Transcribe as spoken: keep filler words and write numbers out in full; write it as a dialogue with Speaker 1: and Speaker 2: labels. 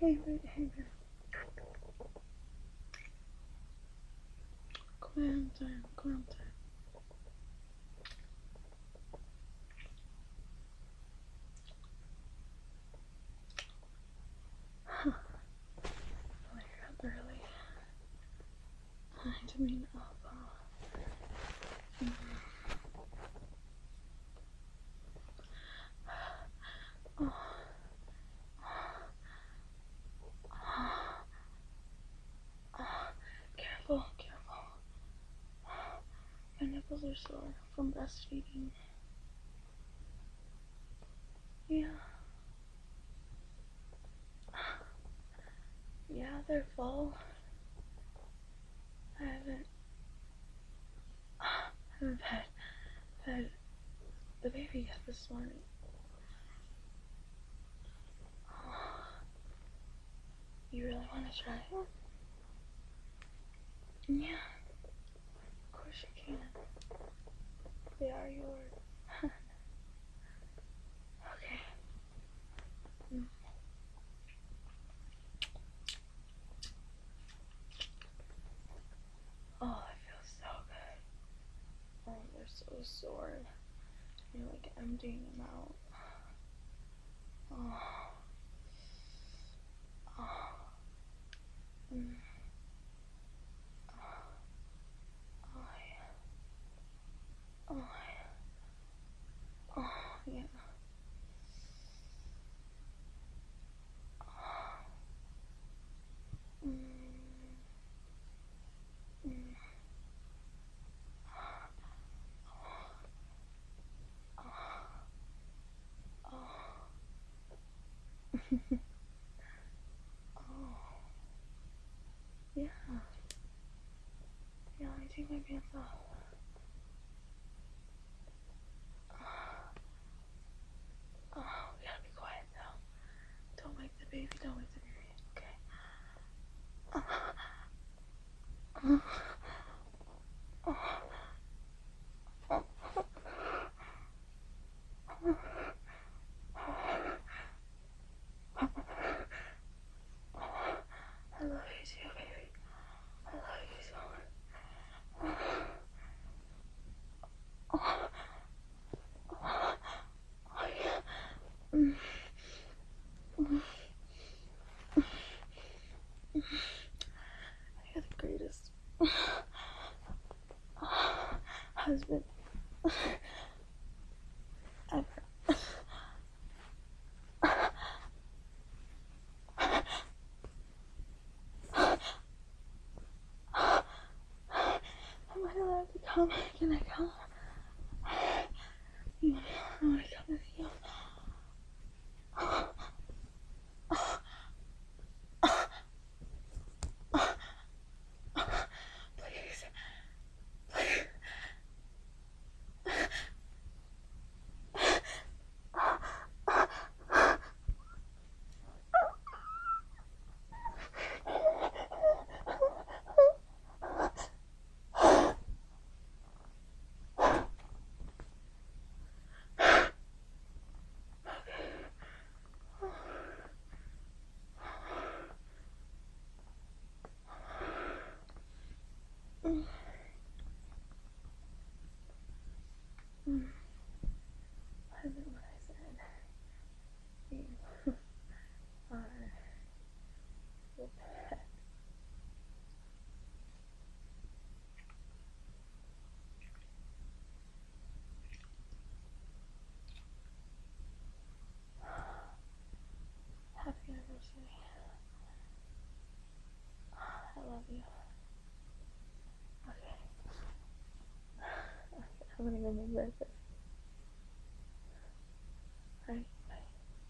Speaker 1: Hey, baby, hey, baby. Clam time, clam time. Huh. Oh, you're up early. I didn't mean up. Oh. Oh. Oh. Careful, careful. My nipples are sore from breastfeeding. Yeah. Yeah, they're full. I haven't, I haven't had, had the baby yet this morning. Oh. You really want to try it? Yeah. Of course you can. They are yours. Okay. Mm. Oh, that feels so good. Oh, they're so sore. You're like emptying them out. Oh. Oh. Mm. Oh. Oh, yeah. Oh, yeah. Oh, yeah. Oh. Mm. Mm. Oh. Oh. Oh. Yeah. Yeah, let me take my pants off. Oh, we gotta be quiet now. Don't wake the baby, don't wake the baby, okay? Oh. Oh. Oh. Oh. I love you too, baby. I love you so much. Oh. Oh. Oh, yeah. Mm. Mm. You're the greatest husband ever. Am I allowed to come? Can I come? You want I want to come with you. Please. Please. Mm. Mm. I meant what I said. You are the best. Happy anniversary. I love you. Okay. I'm gonna go make breakfast.